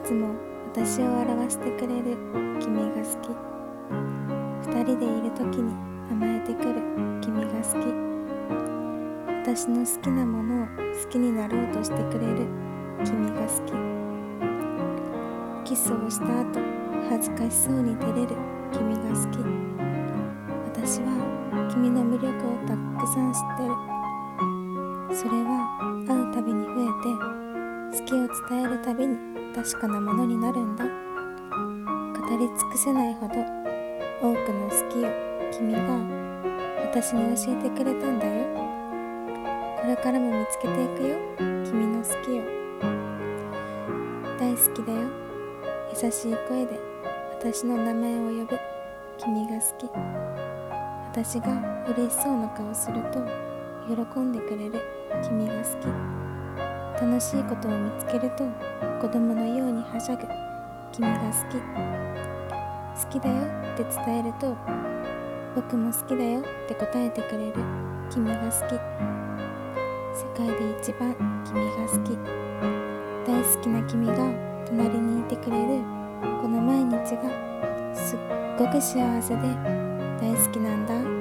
つも私を笑わせてくれる君が好き。二人でいる時に甘えてくる君が好き。私の好きなものを好きになろうとしてくれる君が好き。キスをした後恥ずかしそうに照れる君が好き。私は君の魅力をたくさん知ってる。それは会うたびに増えて、好きを伝えるたびに確かなものになるんだ。語り尽くせないほど多くの好きを君が私に教えてくれたんだよ。これからも見つけていくよ、君の好きを。大好きだよ。優しい声で私の名前を呼ぶ君が好き。私が嬉しそうな顔すると喜んでくれる君が好き。楽しいことを見つけると子供のようにはしゃぐ君が好き。好きだよって伝えると僕も好きだよって答えてくれる君が好き。世界で一番君が好き。大好きな君が隣にいてくれるこの毎日がすっごく幸せで大好きなんだ。